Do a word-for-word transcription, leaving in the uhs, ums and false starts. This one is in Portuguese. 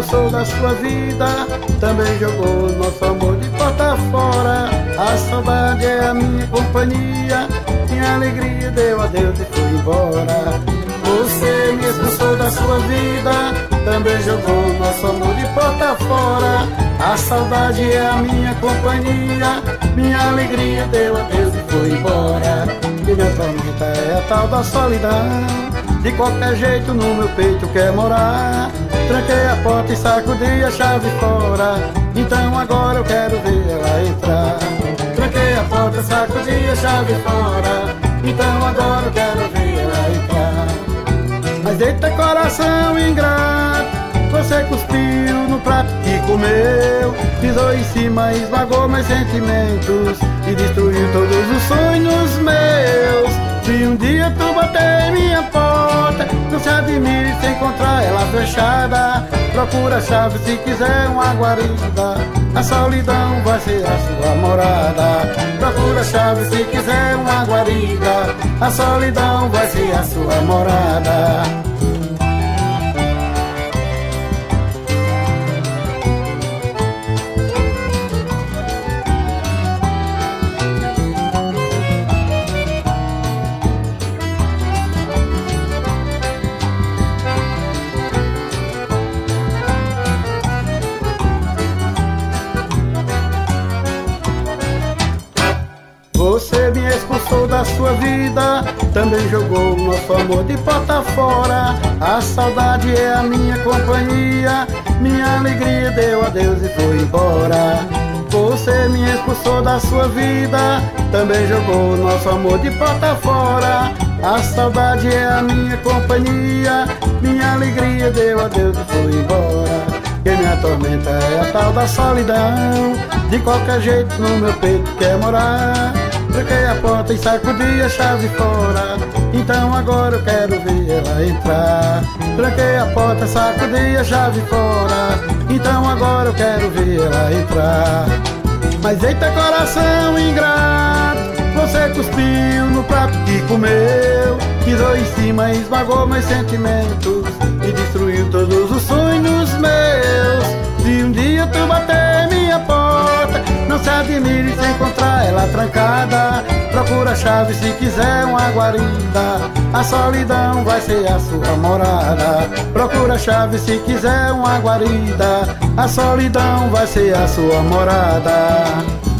expulsou da sua vida, também jogou nosso amor de porta fora. A saudade é a minha companhia, minha alegria deu adeus e foi embora. Você me expulsou da sua vida, também jogou nosso amor de porta fora. A saudade é a minha companhia, minha alegria deu adeus e foi embora. E minha tormenta é a tal da solidão, de qualquer jeito no meu peito quer morar. Tranquei a porta e sacudi a chave fora, então agora eu quero ver ela entrar. Tranquei a porta, sacudi a chave fora, então agora eu quero ver ela entrar. Mas eita coração ingrato, você cuspiu no prato que comeu, pisou em cima, esmagou meus sentimentos e destruiu todos os sonhos meus. Se um dia tu bater em minha porta, não se admire se encontrar ela fechada. Procura a chave se quiser uma guarida, a solidão vai ser a sua morada. Procura a chave se quiser uma guarida, a solidão vai ser a sua morada. Você me expulsou da sua vida, também jogou o nosso amor de porta fora. A saudade é a minha companhia, minha alegria deu adeus e foi embora. Você me expulsou da sua vida, também jogou o nosso amor de porta fora. A saudade é a minha companhia, minha alegria deu adeus e foi embora. Que minha tormenta é a tal da solidão, de qualquer jeito no meu peito quer morar. Tranquei a porta e sacudi a chave fora, então agora eu quero ver ela entrar. Tranquei a porta, sacudi a chave fora, então agora eu quero ver ela entrar. Mas eita coração ingrato, você cuspiu no prato que comeu, pisou em cima, esmagou meus sentimentos e destruiu todos os sonhos meus. Se um dia tu bater minha porta, não se admire se encontrar ela trancada. Procura a chave se quiser uma guarida, a solidão vai ser a sua morada. Procura a chave se quiser uma guarida, a solidão vai ser a sua morada.